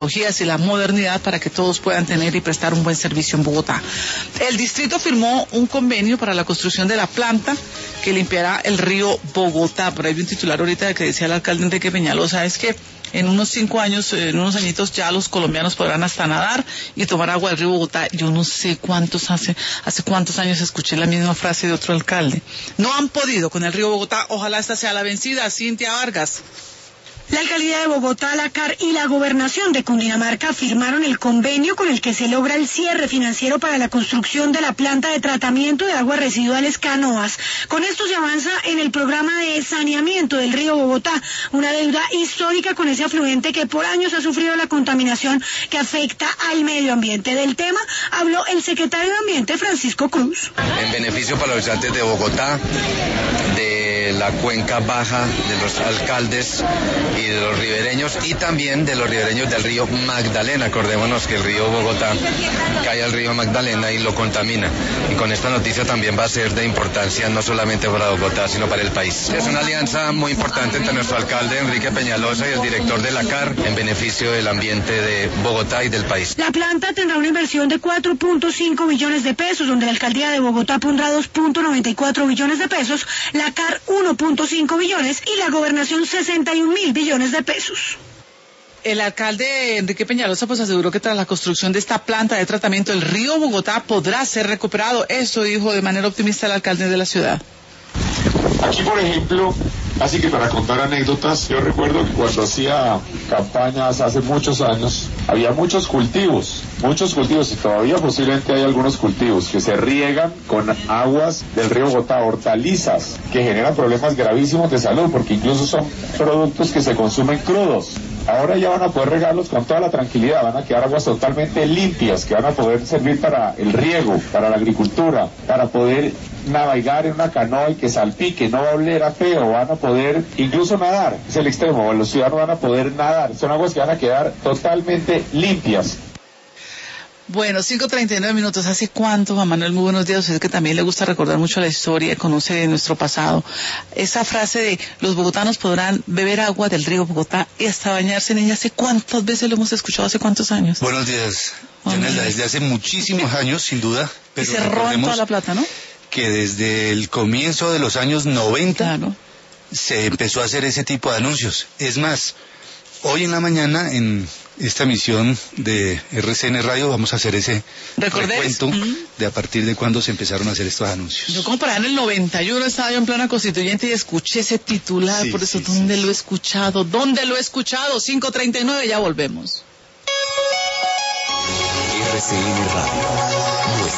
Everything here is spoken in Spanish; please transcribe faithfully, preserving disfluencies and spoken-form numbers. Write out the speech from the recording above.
y la modernidad para que todos puedan tener y prestar un buen servicio en Bogotá. El distrito firmó un convenio para la construcción de la planta que limpiará el río Bogotá. Por ahí vi un titular ahorita que decía el alcalde Enrique Peñalosa, es que en unos cinco años, en unos añitos ya los colombianos podrán hasta nadar y tomar agua del río Bogotá. Yo no sé cuántos hace, hace cuántos años escuché la misma frase de otro alcalde. No han podido con el río Bogotá, ojalá esta sea la vencida. Cintia Vargas. La alcaldía de Bogotá, la C A R y la gobernación de Cundinamarca firmaron el convenio con el que se logra el cierre financiero para la construcción de la planta de tratamiento de aguas residuales Canoas. Con esto se avanza en el programa de saneamiento del río Bogotá, una deuda histórica con ese afluente que por años ha sufrido la contaminación que afecta al medio ambiente. Del tema habló el secretario de Ambiente, Francisco Cruz. En beneficio para los habitantes de Bogotá, de la cuenca baja, de los alcaldes y de los ribereños, y también de los ribereños del río Magdalena. Acordémonos que el río Bogotá cae al río Magdalena y lo contamina, y con esta noticia también va a ser de importancia no solamente para Bogotá sino para el país. Es una alianza muy importante entre nuestro alcalde Enrique Peñalosa y el director de la C A R en beneficio del ambiente de Bogotá y del país. La planta tendrá una inversión de cuatro punto cinco billones de pesos, donde la alcaldía de Bogotá pondrá dos punto noventa y cuatro billones de pesos, la C A R uno punto cinco billones y la gobernación sesenta y un mil billones de pesos. El alcalde Enrique Peñalosa pues aseguró que tras la construcción de esta planta de tratamiento el río Bogotá podrá ser recuperado. Esto dijo de manera optimista el alcalde de la ciudad. Aquí, por ejemplo, así que para contar anécdotas, yo recuerdo que cuando hacía campañas hace muchos años, había muchos cultivos, muchos cultivos, y todavía posiblemente hay algunos cultivos que se riegan con aguas del río Bogotá, hortalizas, que generan problemas gravísimos de salud, porque incluso son productos que se consumen crudos. Ahora ya van a poder regarlos con toda la tranquilidad, van a quedar aguas totalmente limpias, que van a poder servir para el riego, para la agricultura, para poder navegar en una canoa y que salpique, no va a oler a feo, van a poder incluso nadar, es el extremo, los ciudadanos van a poder nadar, son aguas que van a quedar totalmente limpias. Bueno, cinco treinta y nueve minutos. ¿Hace cuánto, Juan Manuel? Muy buenos días. Usted que también le gusta recordar mucho la historia, conoce nuestro pasado. Esa frase de los bogotanos podrán beber agua del río Bogotá y hasta bañarse en ella, ¿hace cuántas veces lo hemos escuchado? ¿Hace cuántos años? Buenos días, Yanela. Desde hace muchísimos años, sin duda. Pero y se roban toda la plata, ¿no? Que desde el comienzo de los años noventa claro. se empezó a hacer ese tipo de anuncios. Es más, hoy en la mañana en esta emisión de R C N Radio vamos a hacer ese recuento uh-huh. de a partir de cuándo se empezaron a hacer estos anuncios. Yo como para en el noventa y uno estaba yo en plana constituyente y escuché ese titular, sí, por eso, sí, ¿dónde sí. lo he escuchado? ¿Dónde lo he escuchado? cinco treinta y nueve, ya volvemos. R C N Radio.